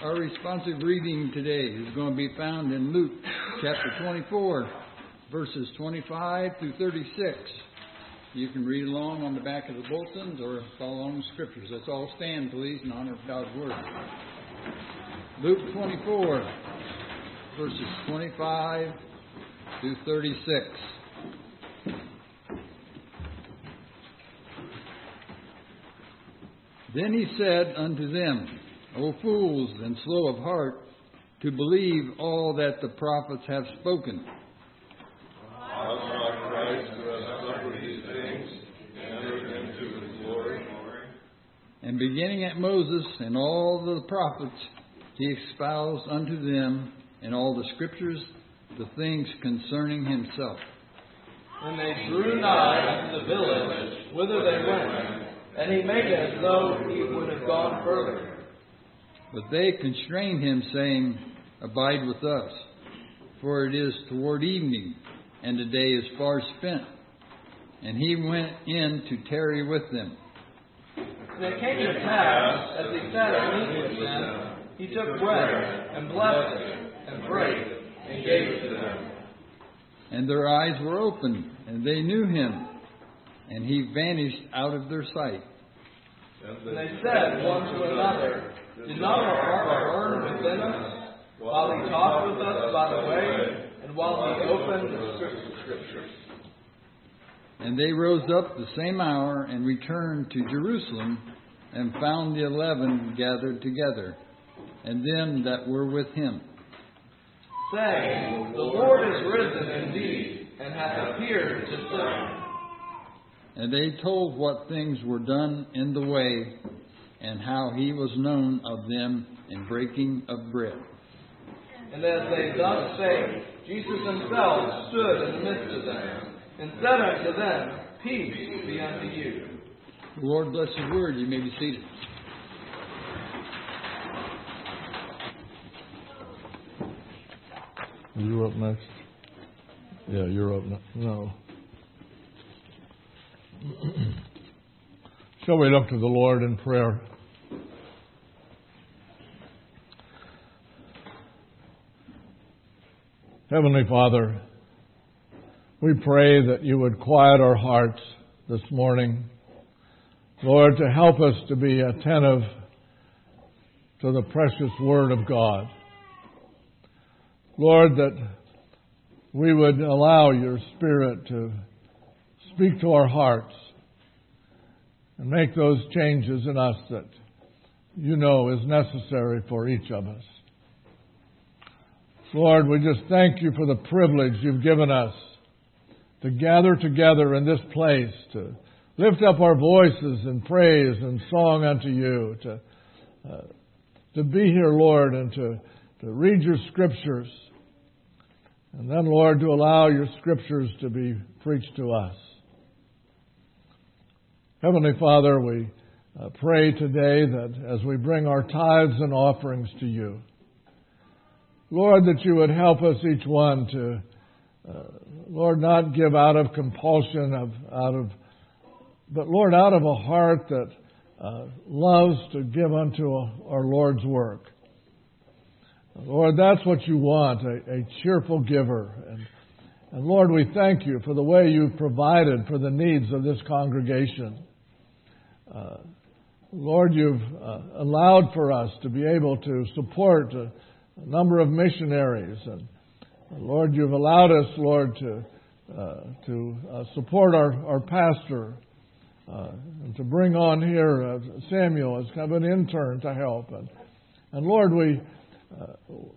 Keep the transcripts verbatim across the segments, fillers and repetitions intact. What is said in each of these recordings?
Our responsive reading today is going to be found in Luke chapter twenty-four, verses twenty-five through thirty-six. You can read along on the back of the bulletins or follow along the scriptures. Let's all stand, please, in honor of God's word. Luke twenty-four, verses twenty-five through thirty-six. Then he said unto them, O fools, and slow of heart, to believe all that the prophets have spoken. Has not Christ who has suffered these things entered into his glory? And beginning at Moses and all the prophets, he expoused unto them in all the scriptures the things concerning himself. When they drew nigh unto the village whither they went, and he made as though he would have gone further. But they constrained him, saying, Abide with us, for it is toward evening, and the day is far spent. And he went in to tarry with them. And it came to pass, as he sat at meat with them, he took bread, and blessed it, and brake, and gave it to them. And their eyes were opened, and they knew him, and he vanished out of their sight. And they said one to another, Did not our heart burn within us, while he talked with us by the way, and while he opened the scriptures? And they rose up the same hour, and returned to Jerusalem, and found the eleven gathered together, and them that were with him, saying, The Lord is risen indeed, and hath appeared to some. And they told what things were done in the way, and how he was known of them in breaking of bread. And as they thus spake, Jesus himself stood in the midst of them, and said unto them, Peace be unto you. The Lord bless his word. You may be seated. You're up next. Yeah, you're up next. No. Shall we look to the Lord in prayer? Heavenly Father, we pray that you would quiet our hearts this morning, Lord, to help us to be attentive to the precious Word of God. Lord, that we would allow your Spirit to speak to our hearts and make those changes in us that you know is necessary for each of us. Lord, we just thank you for the privilege you've given us to gather together in this place, to lift up our voices in praise and song unto you, to uh, to be here, Lord, and to, to read your scriptures, and then, Lord, to allow your scriptures to be preached to us. Heavenly Father, we uh, pray today that as we bring our tithes and offerings to you, Lord, that you would help us each one to, uh, Lord, not give out of compulsion, of out of, but Lord, out of a heart that uh, loves to give unto our Lord's work. Lord, that's what you want, a, a cheerful giver. And, and Lord, we thank you for the way you've provided for the needs of this congregation. Uh, Lord, you've uh, allowed for us to be able to support a, a number of missionaries. And uh, Lord, you've allowed us, Lord, to uh, to uh, support our, our pastor uh, and to bring on here uh, Samuel as kind of an intern to help. And, and Lord, we uh,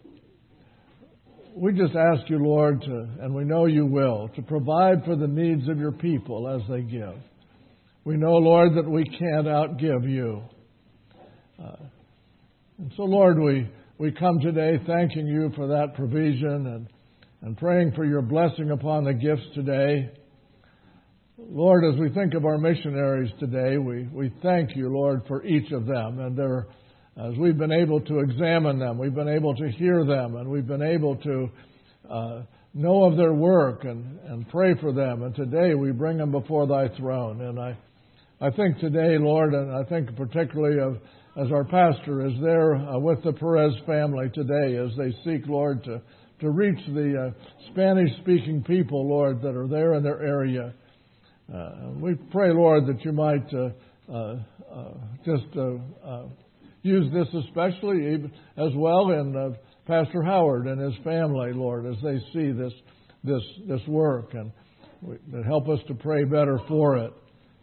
we just ask you, Lord, to, and we know you will, to provide for the needs of your people as they give. We know, Lord, that we can't outgive you. Uh, and so, Lord, we, we come today thanking you for that provision and, and praying for your blessing upon the gifts today. Lord, as we think of our missionaries today, we, we thank you, Lord, for each of them. And their, as we've been able to examine them, we've been able to hear them, and we've been able to uh, know of their work and, and pray for them. And today we bring them before thy throne. And I, I think today, Lord, and I think particularly of, as our pastor is there uh, with the Perez family today as they seek, Lord, to, to reach the uh, Spanish-speaking people, Lord, that are there in their area. Uh, we pray, Lord, that you might uh, uh, uh, just uh, uh, use this especially as well in uh, Pastor Howard and his family, Lord, as they see this this this work, and we, help us to pray better for it.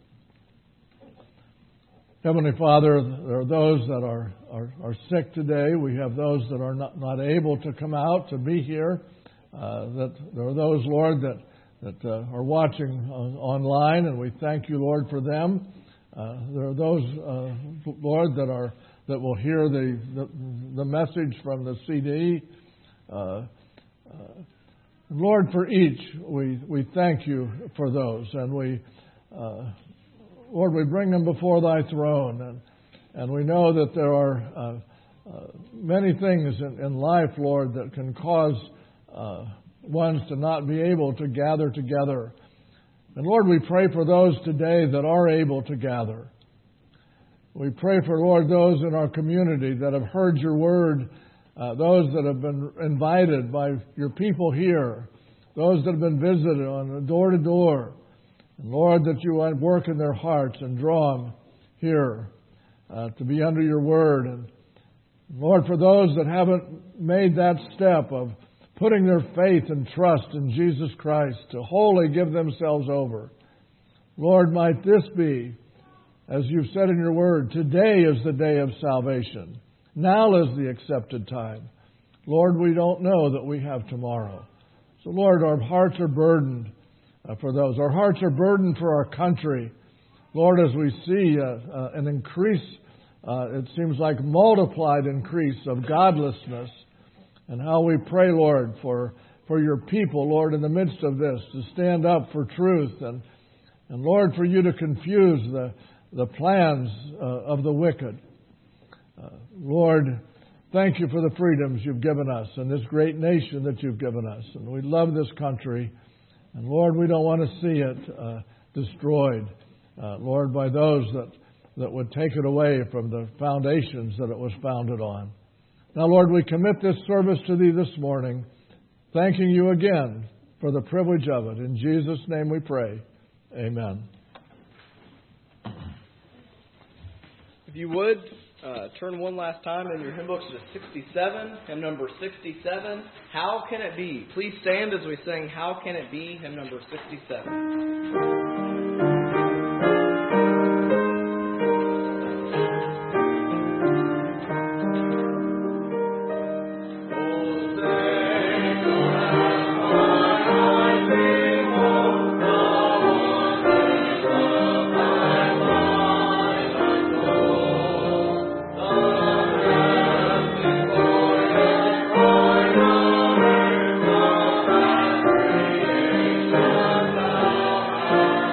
Heavenly Father, there are those that are, are, are sick today. We have those that are not, not able to come out to be here. Uh, that there are those, Lord, that that uh, are watching uh, online, and we thank you, Lord, for them. Uh, there are those, uh, Lord, that are that will hear the the, the message from the C D. Uh, uh, Lord, for each, we, we thank you for those, and we, uh, Lord, we bring them before thy throne, and and we know that there are uh, uh, many things in, in life, Lord, that can cause uh, ones to not be able to gather together. And Lord, we pray for those today that are able to gather. We pray for, Lord, those in our community that have heard your word, uh, those that have been invited by your people here, those that have been visited on door to door. And Lord, that you might work in their hearts and draw them here uh, to be under your word. And Lord, for those that haven't made that step of putting their faith and trust in Jesus Christ to wholly give themselves over, Lord, might this be, as you've said in your word, today is the day of salvation. Now is the accepted time. Lord, we don't know that we have tomorrow. So, Lord, our hearts are burdened uh, for those. Our hearts are burdened for our country. Lord, as we see uh, uh, an increase, uh, it seems like multiplied increase of godlessness, and how we pray, Lord, for, for your people, Lord, in the midst of this, to stand up for truth, and, and Lord, for you to confuse the, the plans uh, of the wicked. Uh, Lord, thank you for the freedoms you've given us and this great nation that you've given us. And we love this country. And Lord, we don't want to see it uh, destroyed, uh, Lord, by those that, that would take it away from the foundations that it was founded on. Now, Lord, we commit this service to thee this morning, thanking you again for the privilege of it. In Jesus' name we pray. Amen. If you would, uh, turn one last time in your hymn books to sixty-seven, hymn number sixty-seven, How Can It Be? Please stand as we sing How Can It Be, hymn number sixty-seven. Now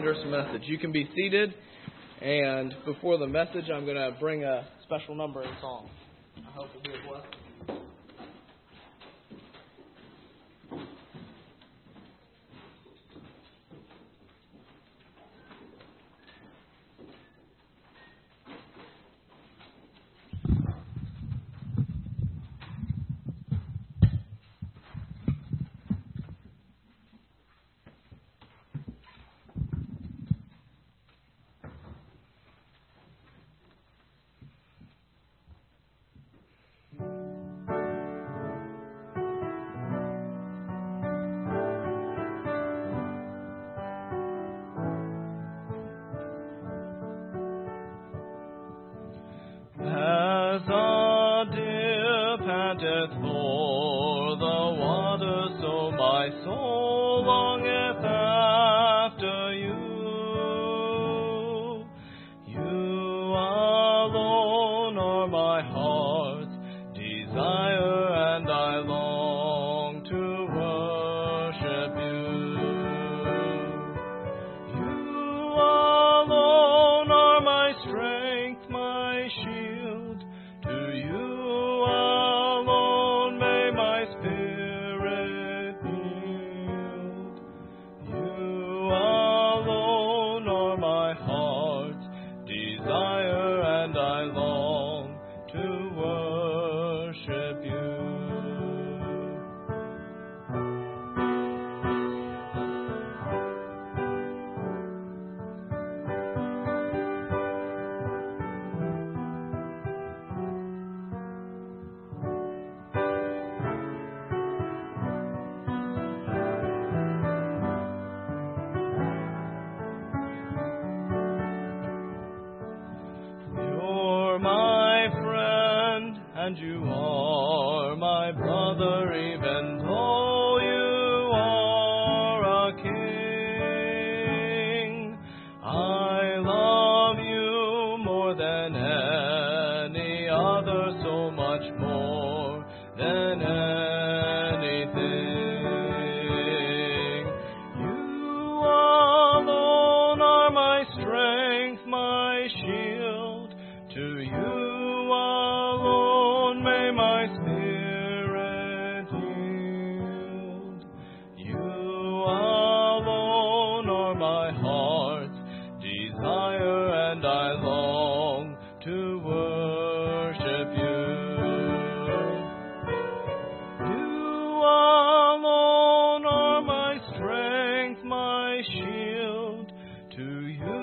thunderous message. You can be seated, and before the message, I'm going to bring a special number and song. I hope it'll be a blessing. And you are my brother, even though you are a king. I love you more than any other, so much more than anything. You alone are my strength, my shield. To you my spirit yield. You alone are my heart's desire, and I long to worship you. You alone are my strength, my shield. To you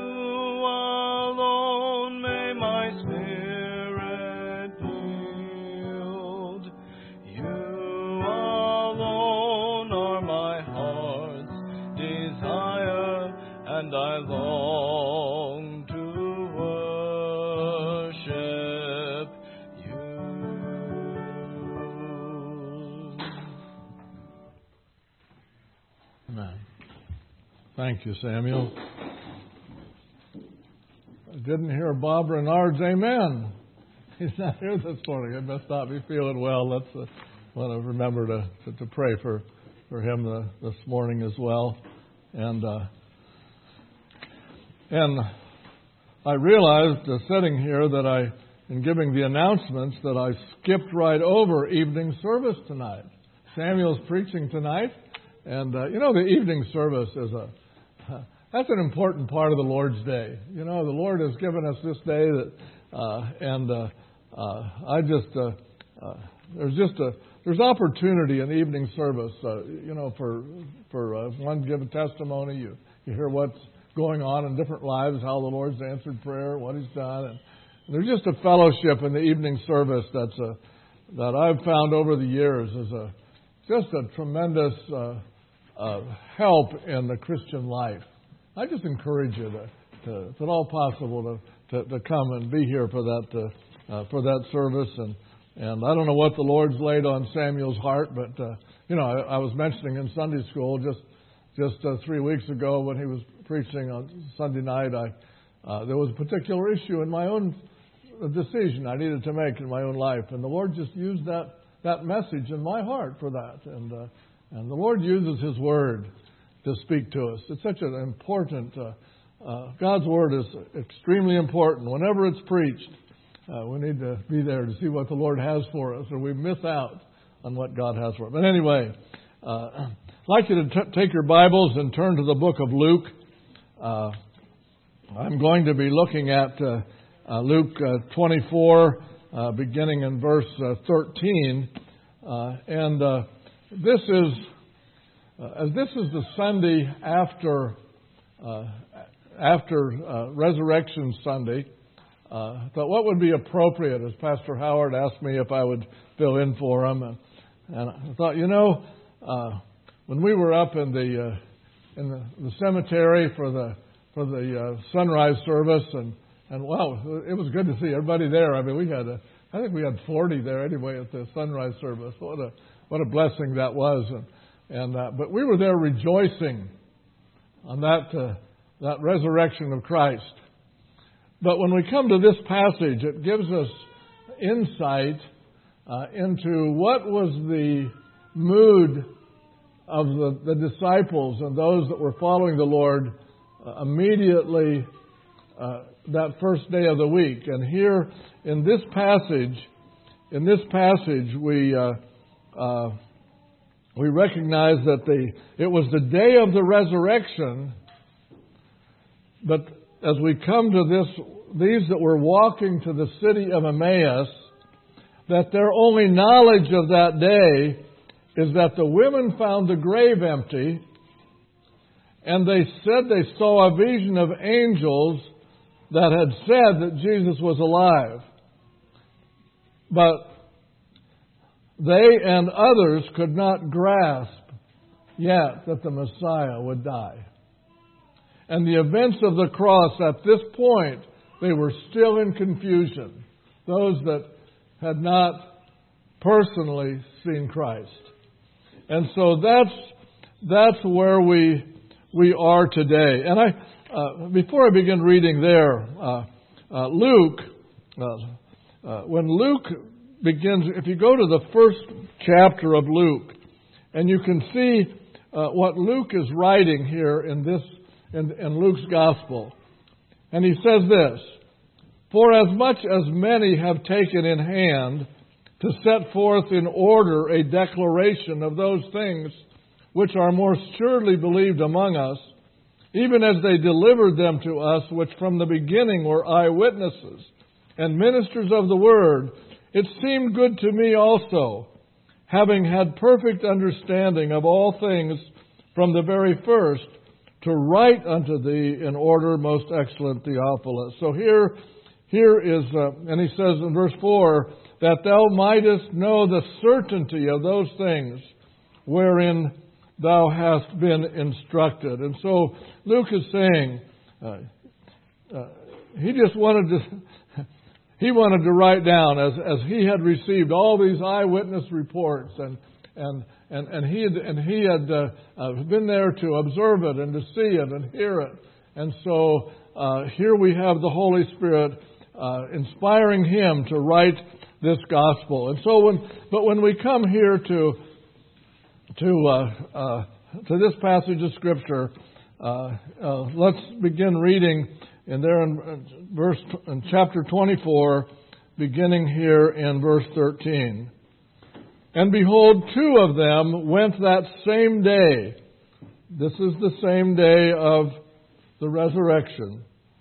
alone may my spirit and I long to worship you. Amen. Thank you, Samuel. I didn't hear Bob Renard's amen. He's not here this morning. It must not be feeling well. Let's uh, want to remember to, to, to pray for, for him uh, this morning as well. And uh, And I realized, uh, sitting here, that I, in giving the announcements, that I skipped right over evening service tonight. Samuel's preaching tonight, and uh, you know, the evening service is a uh, that's an important part of the Lord's day. You know, the Lord has given us this day that, uh, and uh, uh, I just uh, uh, there's just a there's opportunity in evening service. Uh, you know, for for uh, one to give a testimony, you you hear what's going on in different lives, how the Lord's answered prayer, what He's done. And there's just a fellowship in the evening service that's a, that I've found over the years is a just a tremendous uh, uh, help in the Christian life. I just encourage you to, to if at all possible, to, to, to come and be here for that uh, uh, for that service. And and I don't know what the Lord's laid on Samuel's heart, but uh, you know, I, I was mentioning in Sunday school just just uh, three weeks ago when he was preaching on Sunday night, I uh, there was a particular issue in my own decision I needed to make in my own life, and the Lord just used that that message in my heart for that, and uh, and the Lord uses His Word to speak to us. It's such an important uh, uh, God's Word is extremely important. Whenever it's preached, uh, we need to be there to see what the Lord has for us, or we miss out on what God has for us. But anyway, uh, I'd like you to t- take your Bibles and turn to the book of Luke. Uh, I'm going to be looking at uh, uh, Luke uh, twenty-four, uh, beginning in verse uh, thirteen. Uh, and uh, this is uh, as this is the Sunday after uh, after uh, Resurrection Sunday. Uh, I thought what would be appropriate, as Pastor Howard asked me if I would fill in for him, and, and I thought, you know, uh, when we were up in the uh, in the, the cemetery for the for the uh, sunrise service, and and wow, it was good to see everybody there. I mean, we had a, I think we had forty there anyway at the sunrise service. What a what a blessing that was, and and uh, but we were there rejoicing on that uh, that resurrection of Christ. But when we come to this passage, it gives us insight uh, into what was the mood of the, the disciples and those that were following the Lord uh, immediately uh, that first day of the week. And here in this passage, in this passage, we uh, uh, we recognize that the it was the day of the resurrection, but as we come to this, these that were walking to the city of Emmaus, that their only knowledge of that day is that the women found the grave empty, and they said they saw a vision of angels that had said that Jesus was alive. But they and others could not grasp yet that the Messiah would die. And the events of the cross, at this point, they were still in confusion. Those that had not personally seen Christ. And so that's that's where we we are today. And I, uh, before I begin reading there, uh, uh, Luke, uh, uh, when Luke begins, if you go to the first chapter of Luke, and you can see uh, what Luke is writing here in this. In, in Luke's Gospel. And he says this, "For as much as many have taken in hand to set forth in order a declaration of those things which are more surely believed among us, even as they delivered them to us, which from the beginning were eyewitnesses and ministers of the word, it seemed good to me also, having had perfect understanding of all things from the very first, to write unto thee in order, most excellent Theophilus." So here, here is, uh, and he says in verse four, "that thou mightest know the certainty of those things wherein thou hast been instructed." And so Luke is saying, uh, uh, he just wanted to, he wanted to write down as as he had received all these eyewitness reports and and. And, and he had, and he had uh, uh, been there to observe it and to see it and hear it. And so uh, here we have the Holy Spirit uh, inspiring him to write this gospel. And so when, but when we come here to to uh, uh, to this passage of Scripture, uh, uh, let's begin reading in there in verse in chapter twenty-four, beginning here in verse thirteen. "And behold, two of them went that same day." This is the same day of the resurrection.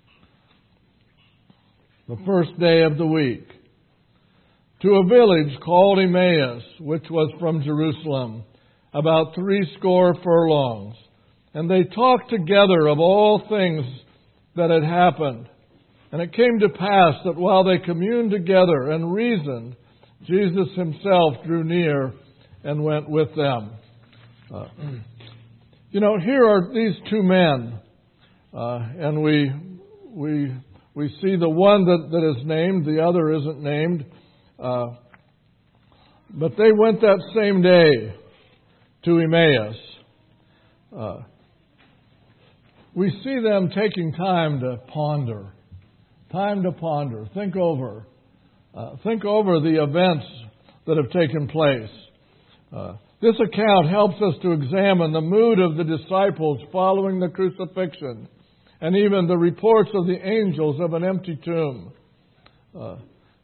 The first day of the week. "To a village called Emmaus, which was from Jerusalem, about threescore furlongs. And they talked together of all things that had happened. And it came to pass that while they communed together and reasoned, Jesus himself drew near and went with them." Uh, you know, here are these two men, uh, and we we we see the one that, that is named, the other isn't named, uh, but they went that same day to Emmaus. Uh, we see them taking time to ponder, time to ponder, think over. Uh, think over the events that have taken place. Uh, this account helps us to examine the mood of the disciples following the crucifixion and even the reports of the angels of an empty tomb. Uh,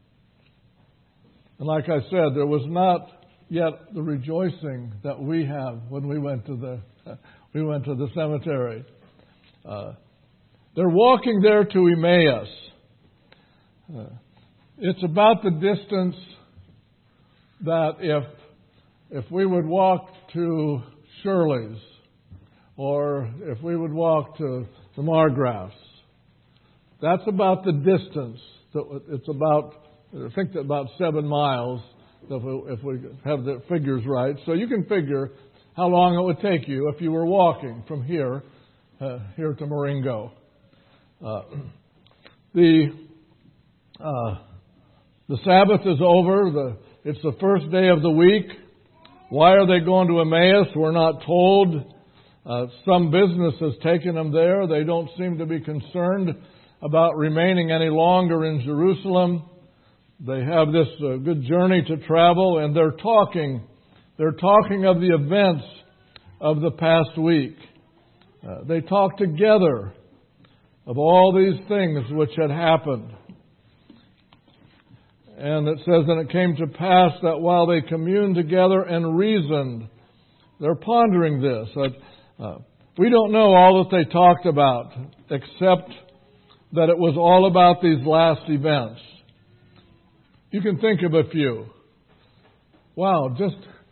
and like I said, there was not yet the rejoicing that we have when we went to the we went to the cemetery. Uh, they're walking there to Emmaus. Uh, it's about the distance that if if we would walk to Shirley's, or if we would walk to the Margraffs, that's about the distance. It's about, I think, about seven miles, if we, if we have the figures right. So you can figure how long it would take you if you were walking from here uh, here to Marengo. Uh, the uh, the Sabbath is over. The it's the first day of the week. Why are they going to Emmaus? We're not told. Uh, some business has taken them there. They don't seem to be concerned about remaining any longer in Jerusalem. They have this uh, good journey to travel, and they're talking. They're talking of the events of the past week. Uh, they talk together of all these things which had happened. And it says, and it came to pass that while they communed together and reasoned, they're pondering this. That, uh, we don't know all that they talked about, except that it was all about these last events. You can think of a few. Wow, just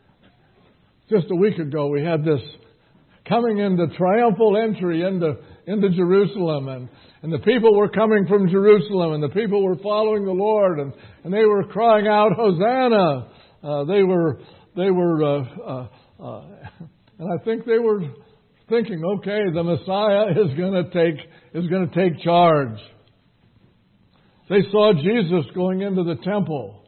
just a week ago we had this coming into triumphal entry into into Jerusalem, and, and the people were coming from Jerusalem, and the people were following the Lord, and, and they were crying out, Hosanna! Uh, they were they were, uh, uh, uh, and I think they were thinking, okay, the Messiah is going to take is going to take charge. They saw Jesus going into the temple,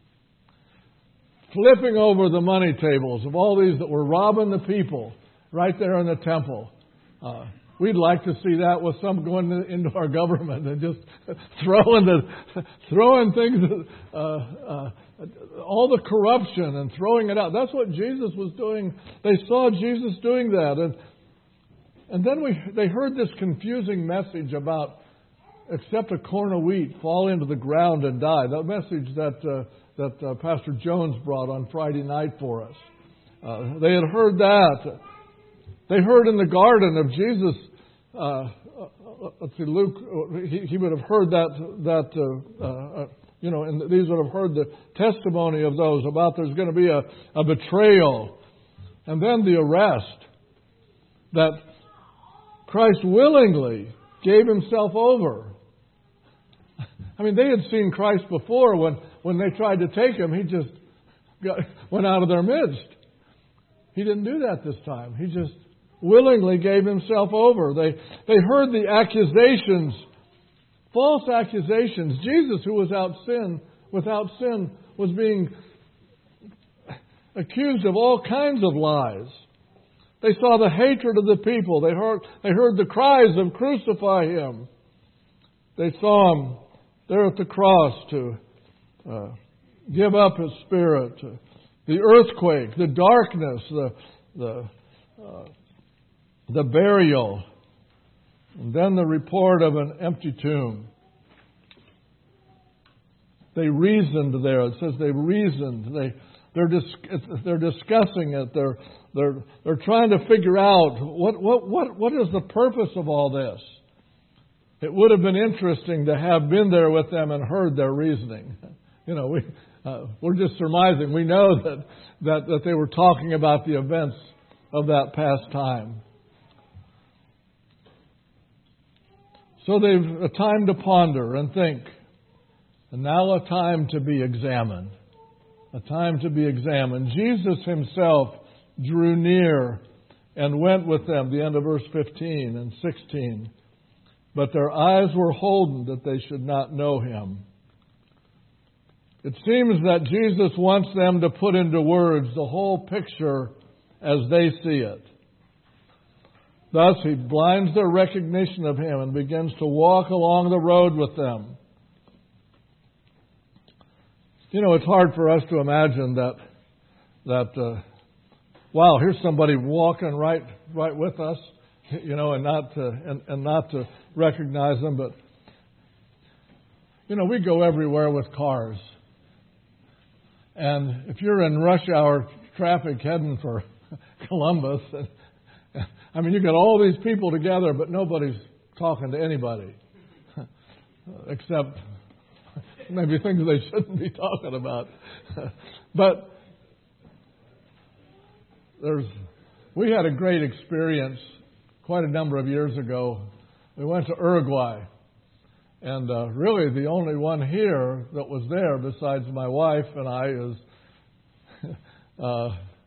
flipping over the money tables of all these that were robbing the people right there in the temple. Uh, we'd like to see that with some going into our government and just throwing the throwing things, uh, uh, all the corruption and throwing it out. That's what Jesus was doing. They saw Jesus doing that, and and then we they heard this confusing message about, except a corn of wheat fall into the ground and die. That message that uh, that uh, Pastor Jones brought on Friday night for us. Uh, they had heard that. They heard in the garden of Jesus. Uh, let's see, Luke. He, he would have heard that that uh, uh, you know, and these would have heard the testimony of those about there's going to be a, a betrayal, and then the arrest. That Christ willingly gave Himself over. I mean, they had seen Christ before when, when they tried to take Him. He just got, went out of their midst. He didn't do that this time. He just willingly gave Himself over. They, they heard the accusations, false accusations. Jesus, who was without sin, without sin, was being accused of all kinds of lies. They saw the hatred of the people. They heard, they heard the cries of crucify Him. They saw Him there at the cross to uh, give up His spirit. Uh, the earthquake, the darkness, the the uh, the burial, and then the report of an empty tomb. They reasoned there. It says they reasoned. They they're dis- they're discussing it. They're they're they're trying to figure out what what what what is the purpose of all this. It would have been interesting to have been there with them and heard their reasoning. You know, we, uh, we're just surmising. We know that, that, that they were talking about the events of that past time. So they've a time to ponder and think. And now a time to be examined. A time to be examined. Jesus Himself drew near and went with them. The end of verse fifteen and sixteen. But their eyes were holden that they should not know Him. It seems that Jesus wants them to put into words the whole picture as they see it. Thus, He blinds their recognition of Him and begins to walk along the road with them. You know, it's hard for us to imagine that, that uh, wow, here's somebody walking right, right with us. you know, and not to, and, and not to recognize them. But, you know, we go everywhere with cars. And if you're in rush hour traffic heading for Columbus, and, I mean, you got all these people together, but nobody's talking to anybody. Except maybe things they shouldn't be talking about. But there's, we had a great experience quite a number of years ago. We went to Uruguay. And uh, really the only one here that was there besides my wife and I is uh,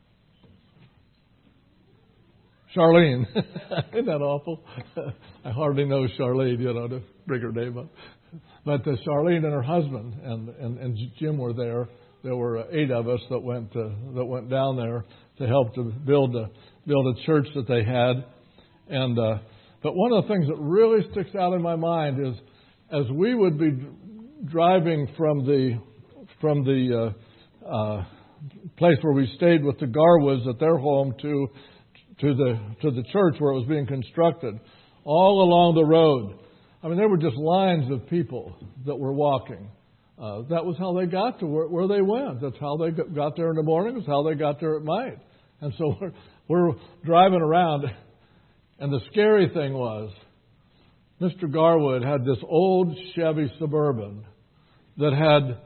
Charlene. Isn't that awful? I hardly know Charlene, you know, to bring her name up. But uh, Charlene and her husband and, and, and Jim were there. There were eight of us that went uh, that went down there to help to build a build a church that they had. And uh, but one of the things that really sticks out in my mind is, as we would be driving from the from the uh, uh, place where we stayed with the Garwoods at their home to to the to the church where it was being constructed, all along the road, I mean, there were just lines of people that were walking. Uh, that was how they got to where, where they went. That's how they got there in the morning. That's how they got there at night. And so we're, we're driving around, and the scary thing was, Mister Garwood had this old Chevy Suburban that had,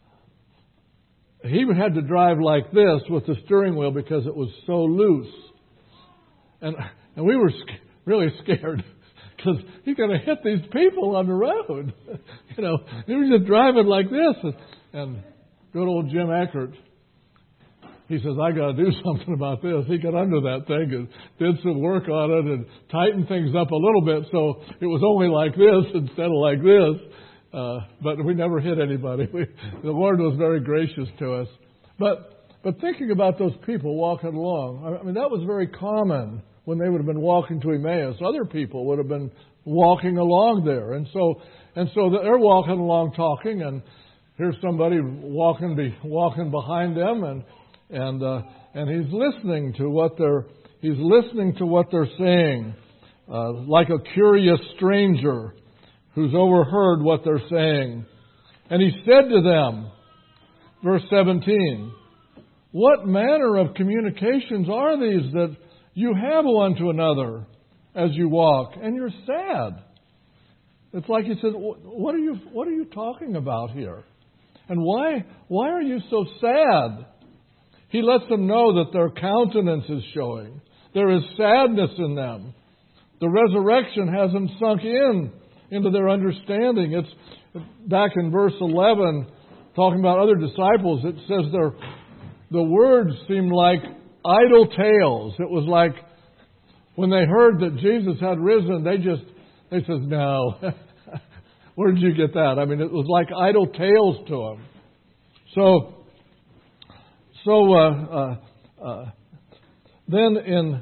he had to drive like this with the steering wheel because it was so loose. And and we were sc- really scared because he's going to hit these people on the road. You know, he was just driving like this. And, and good old Jim Eckert, he says, I got to do something about this. He got under that thing and did some work on it and tightened things up a little bit so it was only like this instead of like this. Uh, but we never hit anybody. We, the Lord was very gracious to us. But but thinking about those people walking along, I mean, that was very common when they would have been walking to Emmaus. Other people would have been walking along there. And so and so they're walking along talking, and here's somebody walking be, walking behind them, and And uh, and he's listening to what they're he's listening to what they're saying, uh, like a curious stranger who's overheard what they're saying. And he said to them, verse seventeen, "What manner of communications are these that you have one to another as you walk, and you're sad?" It's like he said, "What are you what are you talking about here? And why why are you so sad?" He lets them know that their countenance is showing. There is sadness in them. The resurrection hasn't sunk in into their understanding. It's back in verse eleven, talking about other disciples. It says their the words seemed like idle tales. It was like when they heard that Jesus had risen, they just they said, "No, where did you get that?" I mean, it was like idle tales to them. So. So uh, uh, uh, then in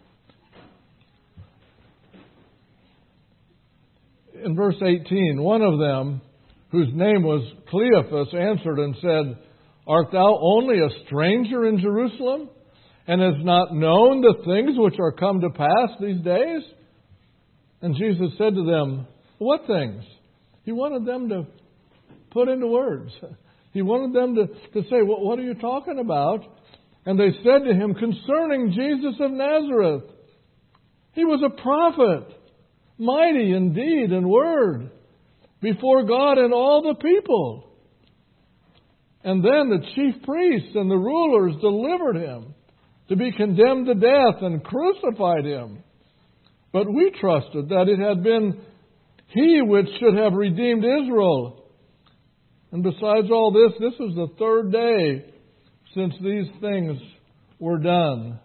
in verse eighteen, one of them, whose name was Cleophas, answered and said, "Art thou only a stranger in Jerusalem, and hast not known the things which are come to pass these days?" And Jesus said to them, "What things?" He wanted them to put into words. He wanted them to, to say, well, what are you talking about? And they said to him, "Concerning Jesus of Nazareth. He was a prophet, mighty in deed and word, before God and all the people. And then the chief priests and the rulers delivered him to be condemned to death and crucified him. But we trusted that it had been he which should have redeemed Israel. And besides all this, this is the third day since these things were done."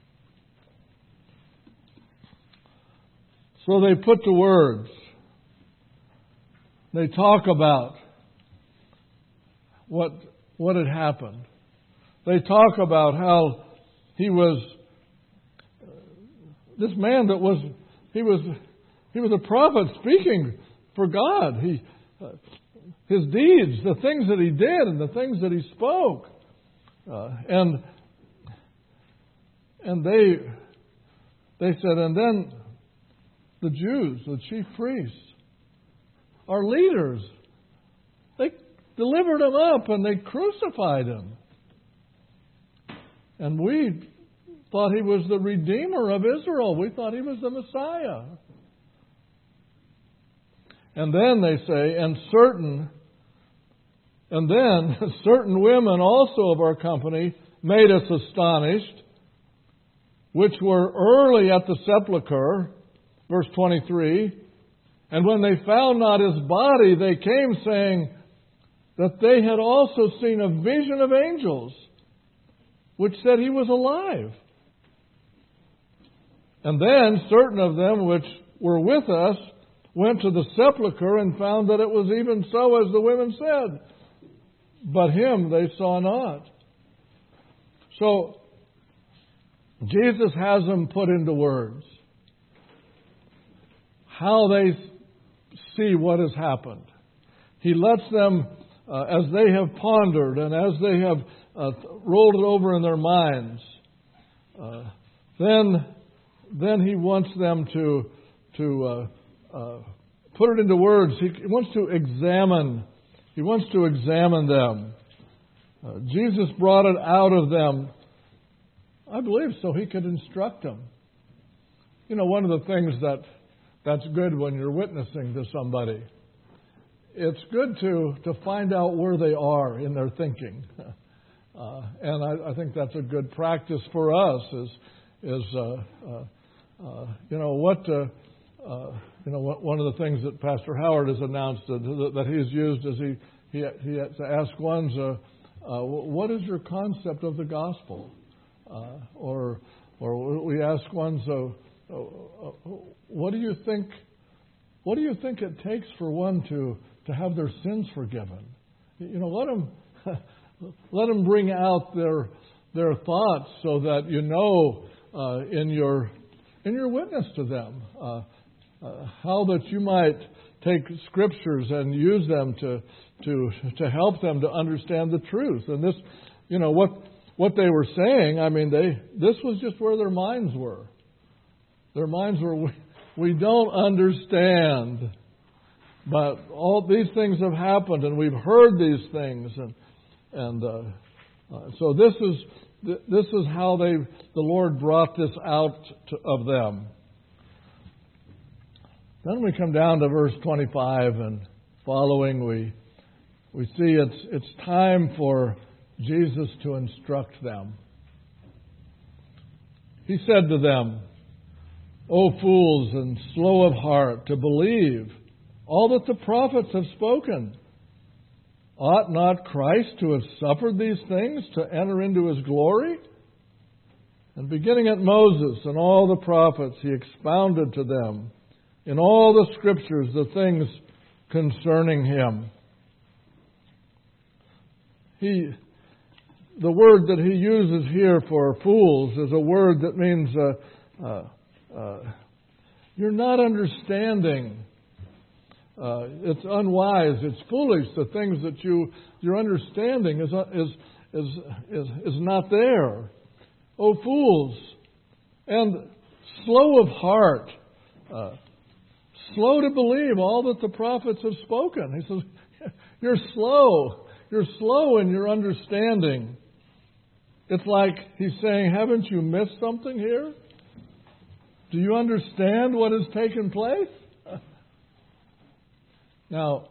So they put to words. They talk about what what had happened. They talk about how he was this man that was he was he was a prophet speaking for God. He uh, His deeds, the things that he did and the things that he spoke. Uh, and and they they said, and then the Jews, the chief priests, our leaders, they delivered him up and they crucified him. And we thought he was the Redeemer of Israel. We thought he was the Messiah. And then they say, and certain, and then certain women also of our company made us astonished, which were early at the sepulchre, verse twenty-three, and when they found not his body, they came saying that they had also seen a vision of angels, which said he was alive. And then certain of them which were with us went to the sepulchre and found that it was even so as the women said. But him they saw not. So, Jesus has them put into words how they see what has happened. He lets them, uh, as they have pondered and as they have uh, rolled it over in their minds, uh, then then He wants them to to uh, uh, put it into words. He wants to examine. He wants to examine them. Uh, Jesus brought it out of them, I believe, so He could instruct them. You know, one of the things that that's good when you're witnessing to somebody, it's good to, to find out where they are in their thinking. Uh, and I, I think that's a good practice for us is, is uh, uh, uh, you know, what, uh, uh, you know, what, one of the things that Pastor Howard has announced that, that he's used is he, he, he has to ask ones, uh, uh, what is your concept of the gospel? Uh, or, or we ask ones, uh, uh, what do you think, what do you think it takes for one to, to have their sins forgiven? You know, let them, let them bring out their, their thoughts so that you know, uh, in your, in your witness to them, uh, uh, how that you might take scriptures and use them to, to, to help them to understand the truth. And this, you know, what, what they were saying, I mean, they, this was just where their minds were. Their minds were, we, we don't understand, but all these things have happened and we've heard these things. And, and, uh, uh, so this is, this is how they, the Lord brought this out to, of them. Then we come down to verse twenty-five and following, we we see it's it's time for Jesus to instruct them. He said to them, O fools and slow of heart to believe all that the prophets have spoken. Ought not Christ to have suffered these things to enter into His glory? And beginning at Moses and all the prophets, He expounded to them in all the Scriptures the things concerning Him. He, the word that He uses here for fools is a word that means uh, uh, uh, you're not understanding. Uh, it's unwise. It's foolish. The things that you your understanding is is is is, is not there. O fools, and slow of heart. Uh, Slow to believe all that the prophets have spoken. He says, you're slow. You're slow in your understanding. It's like He's saying, haven't you missed something here? Do you understand what has taken place? Now,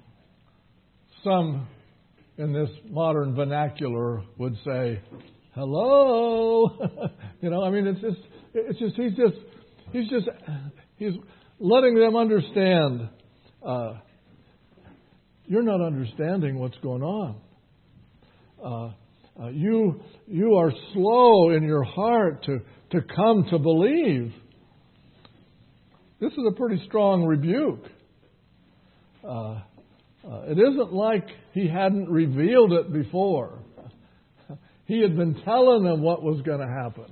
some in this modern vernacular would say, hello. You know, I mean, it's just, it's just, he's just, he's just, he's letting them understand, uh, you're not understanding what's going on. Uh, uh, you you are slow in your heart to, to come to believe. This is a pretty strong rebuke. Uh, uh, it isn't like He hadn't revealed it before. He had been telling them what was going to happen.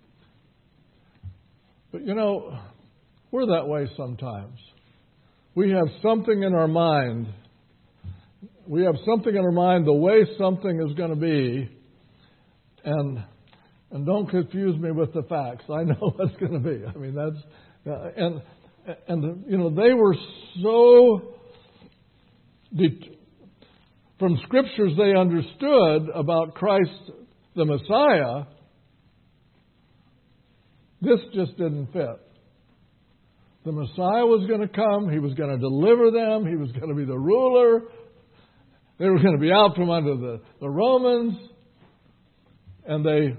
But you know, we're that way sometimes. We have something in our mind. We have something in our mind, the way something is going to be. And and don't confuse me with the facts. I know what's going to be. I mean, that's... Uh, and and you know, they were so, det- from scriptures they understood about Christ the Messiah, this just didn't fit. The Messiah was going to come. He was going to deliver them. He was going to be the ruler. They were going to be out from under the, the Romans. And they,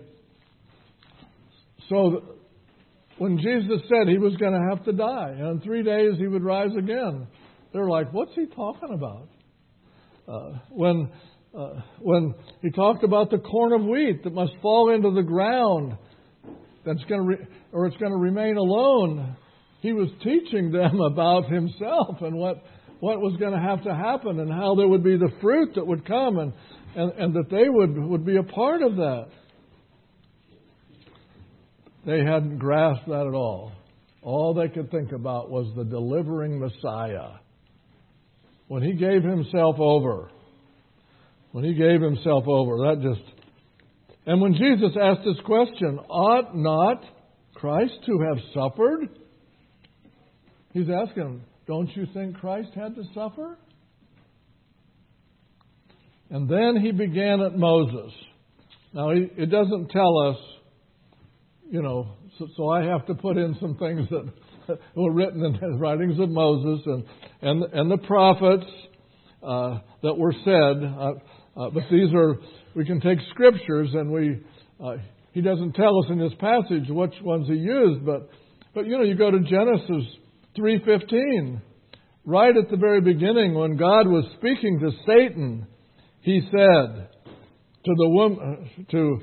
so when Jesus said he was going to have to die, and in three days he would rise again, they're like, what's he talking about? Uh, when, uh, when he talked about the corn of wheat that must fall into the ground, that's going to, re- or it's going to remain alone, he was teaching them about himself and what, what was going to have to happen and how there would be the fruit that would come and, and, and that they would, would be a part of that. They hadn't grasped that at all. All they could think about was the delivering Messiah. When he gave himself over, when he gave himself over, that just... And when Jesus asked this question, ought not Christ to have suffered? He's asking, don't you think Christ had to suffer? And then he began at Moses. Now, he, it doesn't tell us, you know, so, so I have to put in some things that were written in the writings of Moses and, and, and the prophets uh, that were said. Uh, uh, but these are, we can take scriptures and we, uh, he doesn't tell us in this passage which ones he used, but, but you know, you go to Genesis three fifteen. Right at the very beginning, when God was speaking to Satan, he said to the woman, to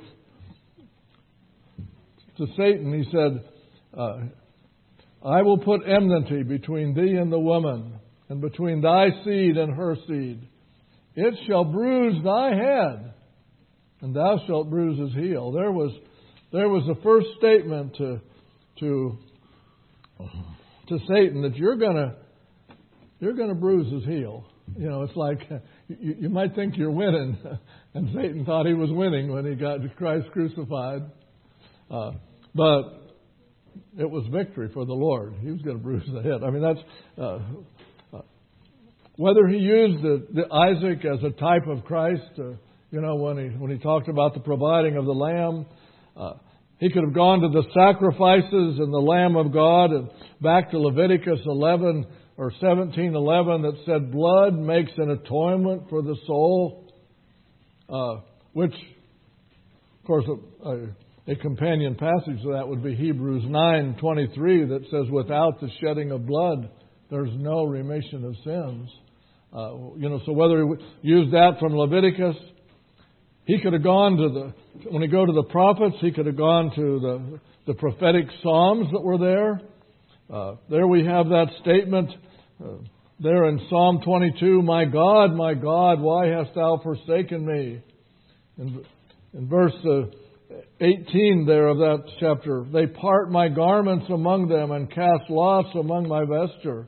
to Satan, he said, uh, I will put enmity between thee and the woman, and between thy seed and her seed. It shall bruise thy head, and thou shalt bruise his heel. There was there was the first statement to to to Satan that you're gonna you're gonna bruise his heel. You know, it's like you, you might think you're winning, and Satan thought he was winning when he got Christ crucified. Uh, but it was victory for the Lord. He was going to bruise the head. I mean, that's uh, uh, whether he used the, the Isaac as a type of Christ. Uh, you know, when he when he talked about the providing of the lamb, uh, he could have gone to the sacrifices and the Lamb of God and back to Leviticus eleven or seventeen eleven that said blood makes an atonement for the soul, uh, which, of course, a, a, a companion passage to that would be Hebrews nine twenty-three that says, without the shedding of blood, there's no remission of sins. Uh, you know, so whether he used that from Leviticus, he could have gone to the, when he go to the prophets, he could have gone to the, the prophetic psalms that were there. Uh, there we have that statement uh, there in Psalm twenty-two, my God, my God, why hast thou forsaken me? In, in verse uh, eighteen there of that chapter, they part my garments among them and cast lots among my vesture.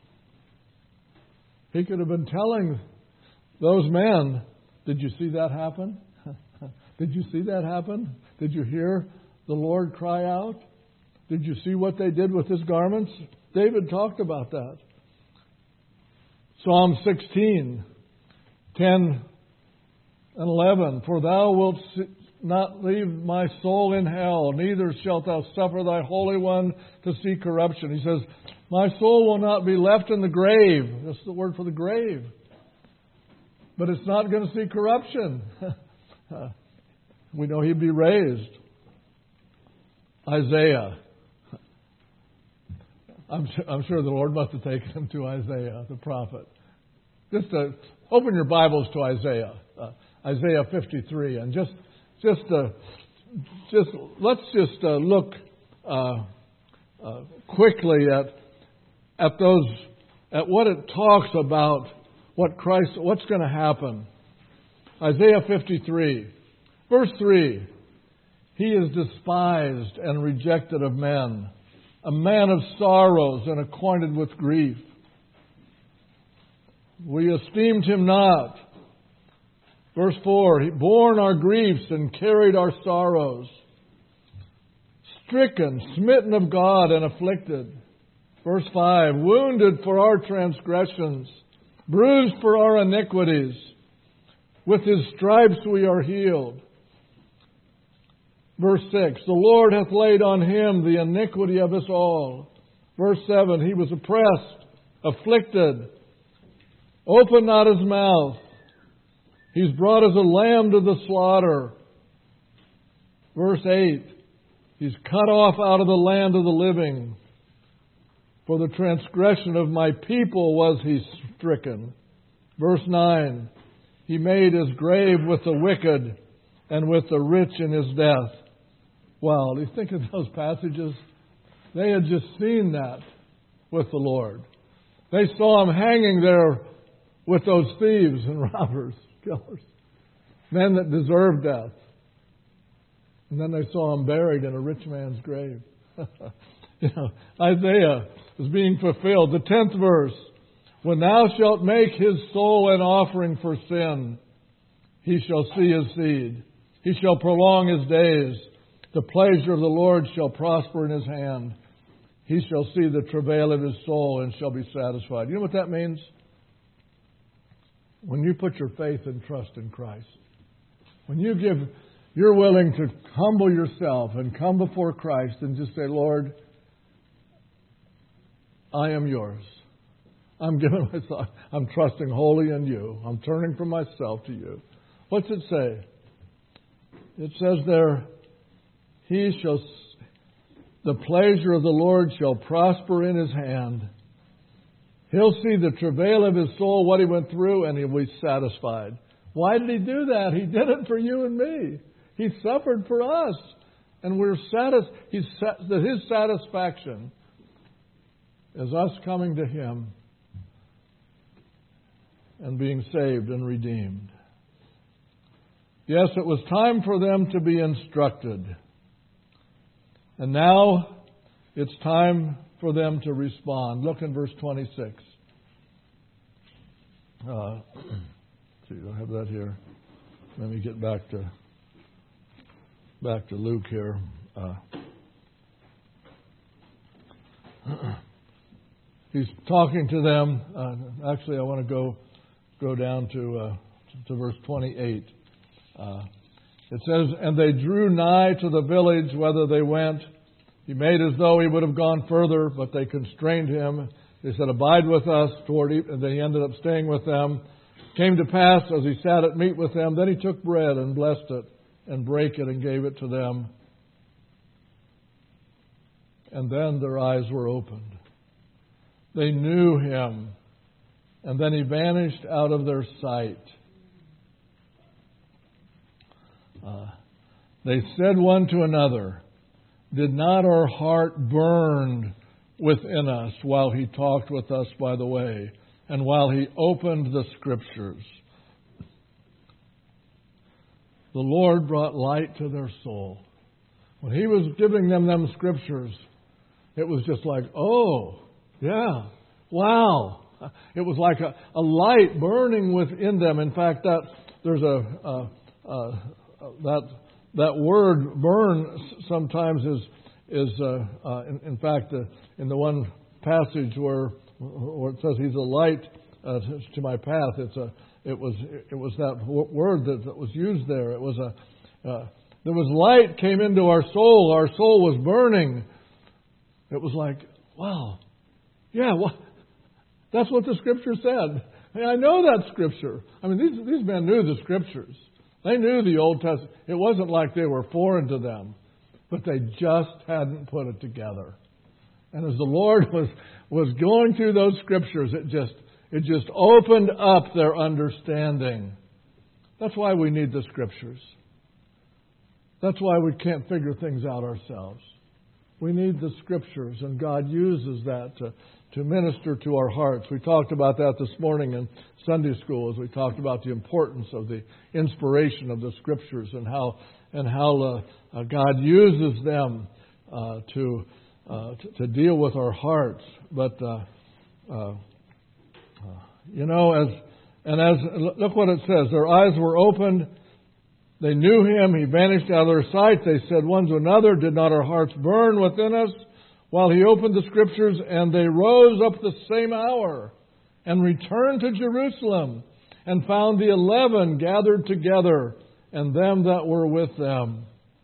He could have been telling those men, did you see that happen? Did you see that happen? Did you hear the Lord cry out? Did you see what they did with his garments? David talked about that. Psalm sixteen, ten and eleven. For thou wilt not leave my soul in hell, neither shalt thou suffer thy Holy One to see corruption. He says, my soul will not be left in the grave. That's the word for the grave. But it's not going to see corruption. We know he'd be raised. Isaiah. I'm sure, I'm sure the Lord must have taken him to Isaiah, the prophet. Just uh, open your Bibles to Isaiah, uh, Isaiah fifty-three, and just, just, uh, just let's just uh, look uh, uh, quickly at at those, at what it talks about, what Christ, what's going to happen. Isaiah fifty-three, verse three. He is despised and rejected of men, a man of sorrows and acquainted with grief. We esteemed him not. Verse four, he borne our griefs and carried our sorrows. Stricken, smitten of God and afflicted. Verse five, wounded for our transgressions, bruised for our iniquities. With His stripes we are healed. Verse six, the Lord hath laid on Him the iniquity of us all. Verse seven, He was oppressed, afflicted, opened not His mouth. He's brought as a lamb to the slaughter. Verse eight, He's cut off out of the land of the living. For the transgression of my people was He stricken. Verse nine, He made His grave with the wicked and with the rich in His death. Wow, do you think of those passages? They had just seen that with the Lord. They saw Him hanging there with those thieves and robbers, killers, men that deserved death. And then they saw Him buried in a rich man's grave. You know, Isaiah is being fulfilled. The tenth verse, when thou shalt make his soul an offering for sin, he shall see his seed. He shall prolong his days. The pleasure of the Lord shall prosper in his hand. He shall see the travail of his soul and shall be satisfied. You know what that means? When you put your faith and trust in Christ, when you give, you're willing to humble yourself and come before Christ and just say, Lord, I am yours. I'm giving myself, I'm trusting wholly in you. I'm turning from myself to you. What's it say? It says there, He shall, the pleasure of the Lord shall prosper in His hand. He'll see the travail of His soul, what He went through, and He'll be satisfied. Why did He do that? He did it for you and me. He suffered for us. And we're satis- he's, His satisfaction is us coming to Him and being saved and redeemed. Yes, it was time for them to be instructed. And now it's time for them to respond. Look in verse twenty-six. Uh, see, I have that here. Let me get back to back to Luke here. Uh, he's talking to them. Uh, actually, I want to go go down to uh, to verse twenty-eight. Uh, it says, and they drew nigh to the village whither they went. He made as though he would have gone further, but they constrained him. They said, abide with us. Toward e-, and then he ended up staying with them. Came to pass, as he sat at meat with them, then he took bread and blessed it and brake it and gave it to them. And then their eyes were opened. They knew him. And then he vanished out of their sight. Uh, they said one to another, did not our heart burn within us while he talked with us by the way, and while he opened the Scriptures? The Lord brought light to their soul. When he was giving them them Scriptures, it was just like, oh, yeah, wow. It was like a, a light burning within them. In fact, that there's a... a, a That that word "burn" sometimes is is uh, uh, in, in fact uh, in the one passage where where it says He's a light uh, to my path. It's a it was it was that word that, that was used there. It was a uh, there was light came into our soul. Our soul was burning. It was like, wow, yeah, well, that's what the Scripture said. Hey, I know that Scripture. I mean, these these men knew the Scriptures. They knew the Old Testament. It wasn't like they were foreign to them, but they just hadn't put it together. And as the Lord was was going through those Scriptures, it just it just opened up their understanding. That's why we need the Scriptures. That's why we can't figure things out ourselves. We need the Scriptures, and God uses that to, to minister to our hearts. We talked about that this morning in Sunday school as we talked about the importance of the inspiration of the Scriptures and how and how uh, uh, God uses them uh, to, uh, to to deal with our hearts. But uh, uh, uh, you know, as and as look what it says: their eyes were opened. They knew him. He vanished out of their sight. They said one to another, did not our hearts burn within us while he opened the Scriptures, and they rose up the same hour and returned to Jerusalem and found the eleven gathered together and them that were with them.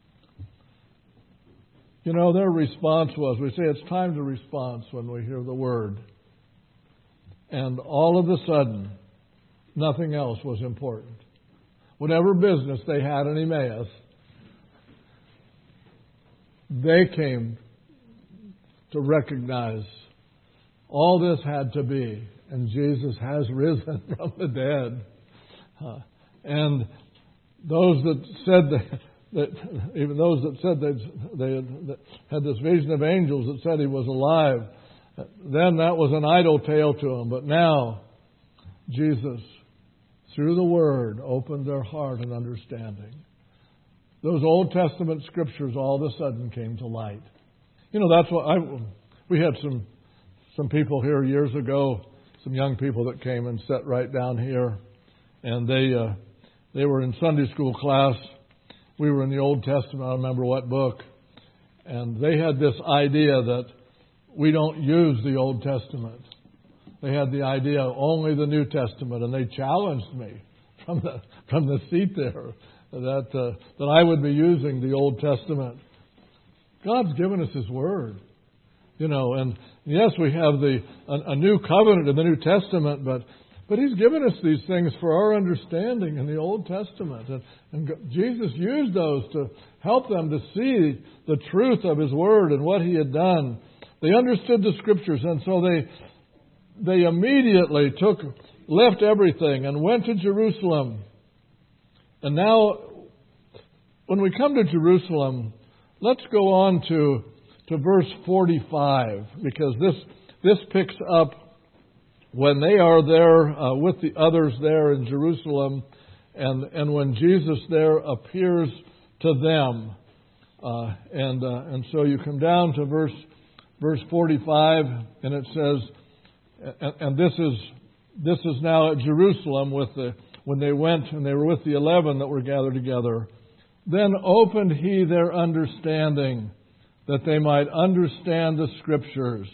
You know, their response was, we say it's time to respond when we hear the Word. And all of a sudden, nothing else was important. Whatever business they had in Emmaus, they came to recognize all this had to be, and Jesus has risen from the dead. Uh, and those that said that, that, even those that said they, they had, had this vision of angels that said he was alive, then that was an idle tale to them. But now, Jesus, through the Word, opened their heart and understanding. Those Old Testament scriptures all of a sudden came to light. You know, that's what I, we had some some people here years ago, some young people that came and sat right down here, and they uh, they were in Sunday school class. We were in the Old Testament, I don't remember what book, and they had this idea that we don't use the Old Testament. They had the idea only the New Testament, and they challenged me from the from the seat there that uh, that I would be using the Old Testament. God's given us His Word, you know, and yes, we have the a, a new covenant in the New Testament, but but He's given us these things for our understanding in the Old Testament, and, and Jesus used those to help them to see the truth of His Word and what He had done. They understood the Scriptures, and so they they immediately took left everything and went to Jerusalem. And now, when we come to Jerusalem, let's go on to to verse forty-five, because this this picks up when they are there uh, with the others there in Jerusalem, and and when Jesus there appears to them, uh, and uh, and so you come down to verse verse forty-five, and it says, and, and this is this is now at Jerusalem with the when they went and they were with the eleven that were gathered together. Then opened he their understanding, that they might understand the Scriptures.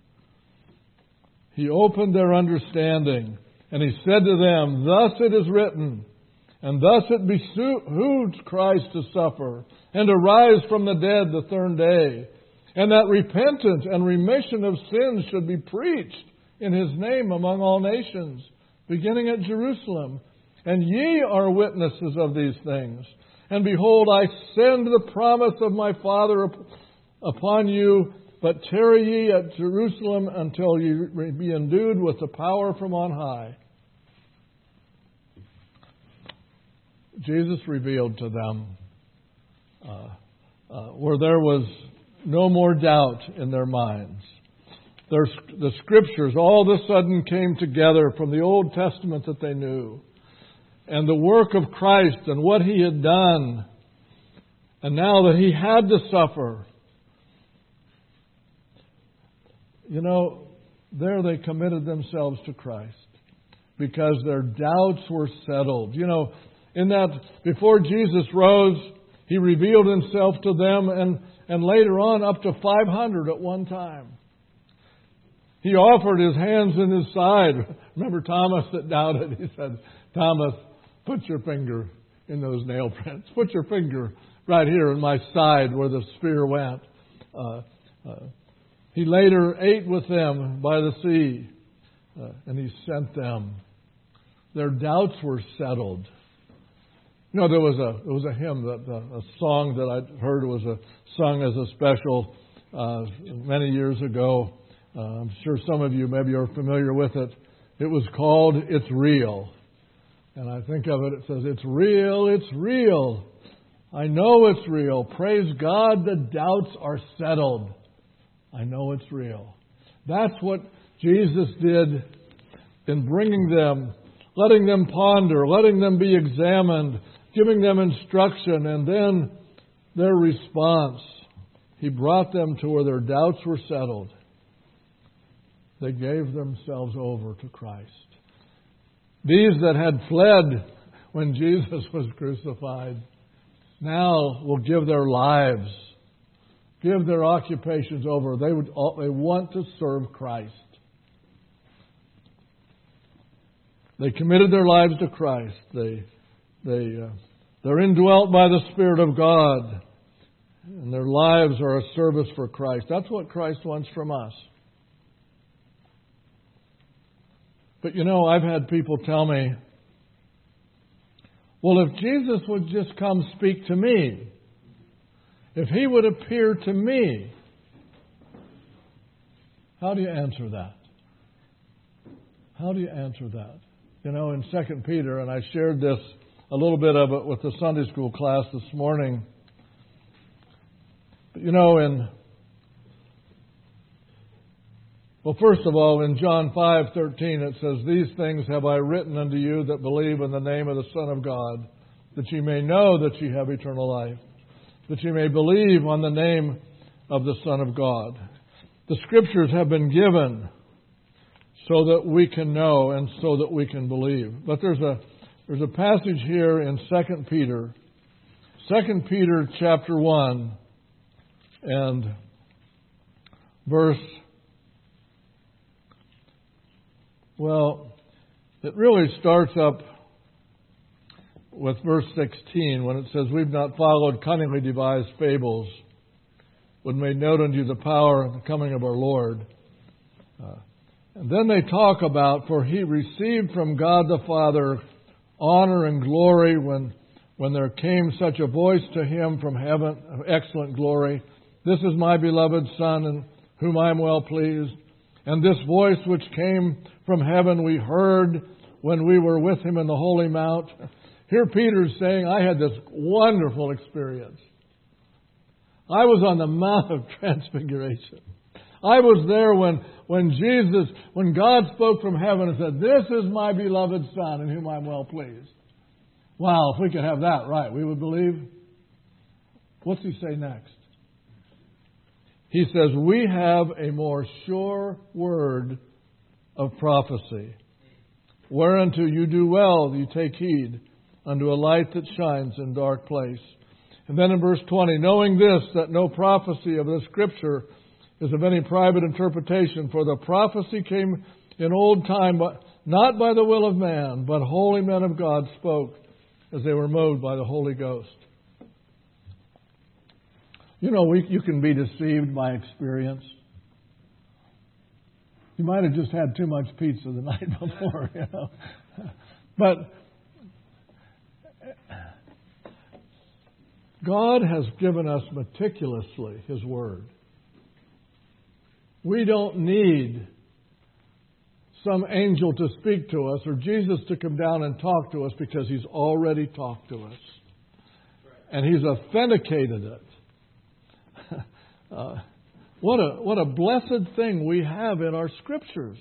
He opened their understanding, and he said to them, Thus it is written, and thus it behooved Christ to suffer, and to rise from the dead the third day, and that repentance and remission of sins should be preached in His name among all nations, beginning at Jerusalem. And ye are witnesses of these things. And behold, I send the promise of my Father upon you, but tarry ye at Jerusalem until ye be endued with the power from on high. Jesus revealed to them uh, uh, where there was no more doubt in their minds. Their, the Scriptures all of a sudden came together from the Old Testament that they knew, and the work of Christ and what He had done, and now that He had to suffer. You know, there they committed themselves to Christ because their doubts were settled. You know, in that before Jesus rose, He revealed Himself to them, and, and later on up to five hundred at one time. He offered His hands in His side. Remember Thomas that doubted? He said, Thomas, put your finger in those nail prints. Put your finger right here in my side where the spear went. Uh, uh, he later ate with them by the sea, uh, and He sent them. Their doubts were settled. You know, there was a there was a hymn, that uh, a song that I heard was a sung as a special uh, many years ago. Uh, I'm sure some of you maybe are familiar with it. It was called "It's Real." And I think of it, it says, it's real, it's real. I know it's real. Praise God, the doubts are settled. I know it's real. That's what Jesus did in bringing them, letting them ponder, letting them be examined, giving them instruction, and then their response. He brought them to where their doubts were settled. They gave themselves over to Christ. These that had fled when Jesus was crucified now will give their lives give their occupations over. They would. They want to serve Christ. They committed their lives to Christ. They, they, uh, they're indwelt by the Spirit of God, and their lives are a service for Christ. That's what Christ wants from us. But you know, I've had people tell me, well, if Jesus would just come speak to me, if He would appear to me, how do you answer that? How do you answer that? You know, in Second Peter, and I shared this, a little bit of it with the Sunday school class this morning. But you know, in Well, first of all, in John five thirteen, it says, "These things have I written unto you that believe in the name of the Son of God, that ye may know that ye have eternal life, that ye may believe on the name of the Son of God." The Scriptures have been given so that we can know and so that we can believe. But there's a there's a passage here in Second Peter, Second Peter chapter one, and verse. Well, it really starts up with verse sixteen when it says, "We've not followed cunningly devised fables, but made known unto you the power and the coming of our Lord." Uh, and then they talk about, "For He received from God the Father honor and glory when, when there came such a voice to Him from heaven, of excellent glory, This is my beloved Son, in whom I am well pleased. And this voice which came from heaven we heard when we were with Him in the Holy Mount." Here Peter's saying, I had this wonderful experience. I was on the Mount of Transfiguration. I was there when, when Jesus, when God spoke from heaven and said, "This is my beloved Son, in whom I'm well pleased." Wow, if we could have that right, we would believe. What's He say next? He says, "We have a more sure word of prophecy, whereunto you do well, you take heed, unto a light that shines in dark place." And then in verse twenty, "Knowing this, that no prophecy of the Scripture is of any private interpretation, for the prophecy came in old time, but not by the will of man, but holy men of God spoke as they were moved by the Holy Ghost." You know, we, you can be deceived by experience. You might have just had too much pizza the night before, you know. But God has given us meticulously His Word. We don't need some angel to speak to us or Jesus to come down and talk to us, because He's already talked to us. And He's authenticated it. Uh, what a what a blessed thing we have in our Scriptures.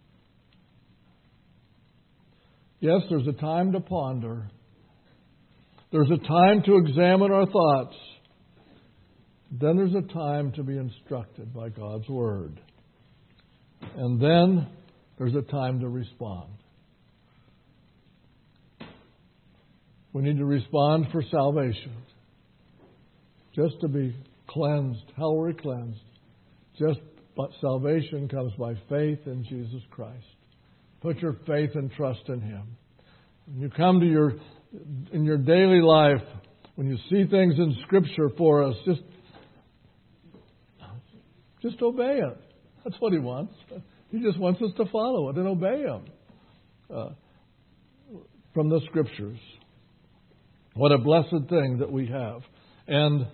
Yes, there's a time to ponder. There's a time to examine our thoughts. Then there's a time to be instructed by God's Word. And then there's a time to respond. We need to respond for salvation. Just to be cleansed. How are we cleansed? Just but salvation comes by faith in Jesus Christ. Put your faith and trust in Him. When you come to your in your daily life, when you see things in Scripture for us, just just obey it. That's what He wants. He just wants us to follow it and obey Him uh, from the Scriptures. What a blessed thing that we have. And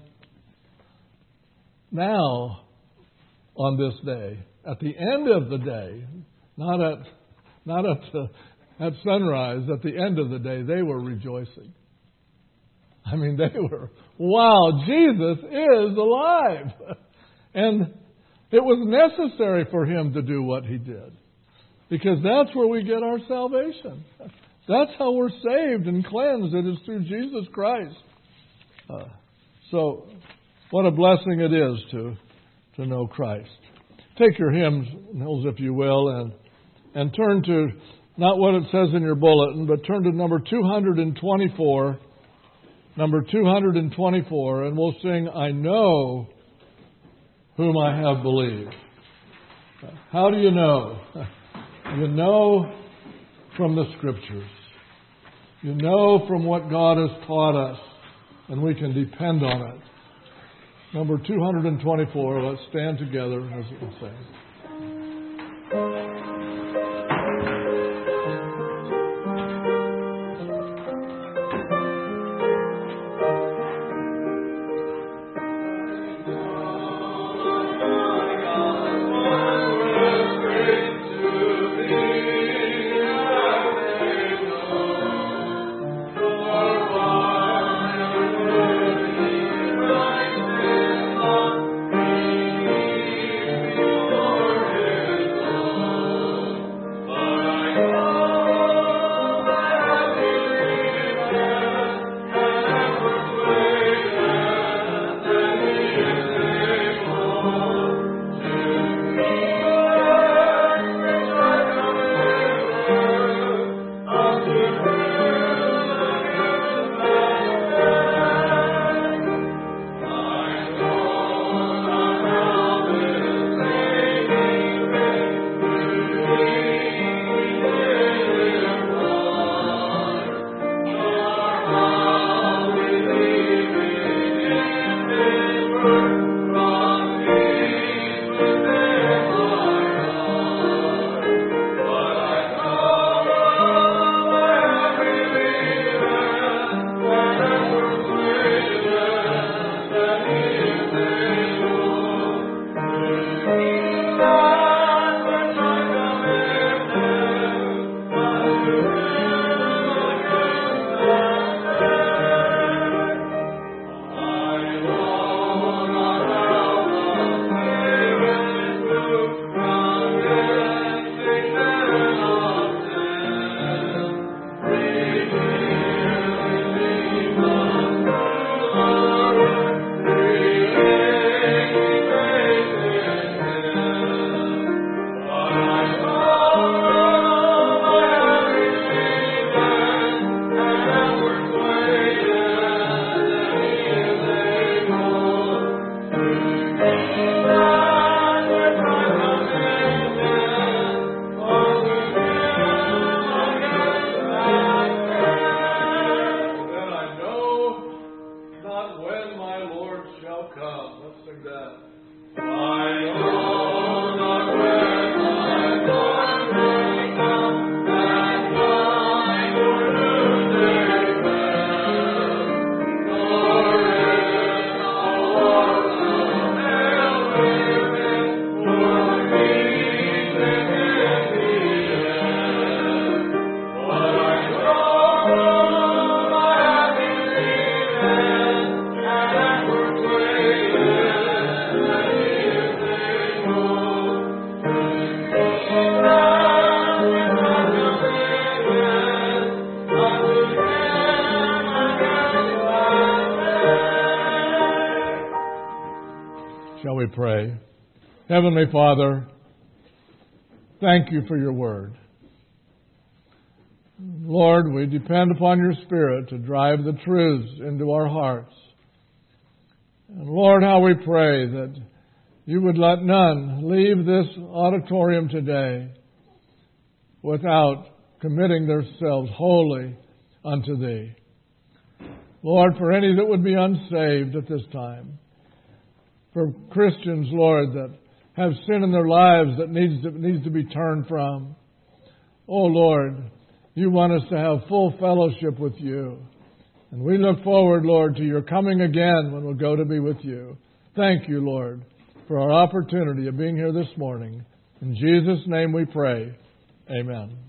now, on this day, at the end of the day, not at not at the, at sunrise, at the end of the day, they were rejoicing. I mean, they were, wow, Jesus is alive. And it was necessary for Him to do what He did, because that's where we get our salvation. That's how we're saved and cleansed. It is through Jesus Christ. Uh, so, what a blessing it is to to know Christ. Take your hymns, if you will, and and turn to not what it says in your bulletin, but turn to number two hundred twenty-four. Number two hundred twenty-four, and we'll sing, "I Know whom I have believed. How do you know? You know from the Scriptures. You know from what God has taught us, and we can depend on it. Number two hundred twenty-four, let's stand together as we sing. We pray. Heavenly Father, thank you for your word. Lord, we depend upon your Spirit to drive the truths into our hearts. And Lord, how we pray that you would let none leave this auditorium today without committing themselves wholly unto thee. Lord, for any that would be unsaved at this time, for Christians, Lord, that have sin in their lives that needs to, needs to be turned from. Oh, Lord, you want us to have full fellowship with you. And we look forward, Lord, to your coming again when we'll go to be with you. Thank you, Lord, for our opportunity of being here this morning. In Jesus' name we pray. Amen.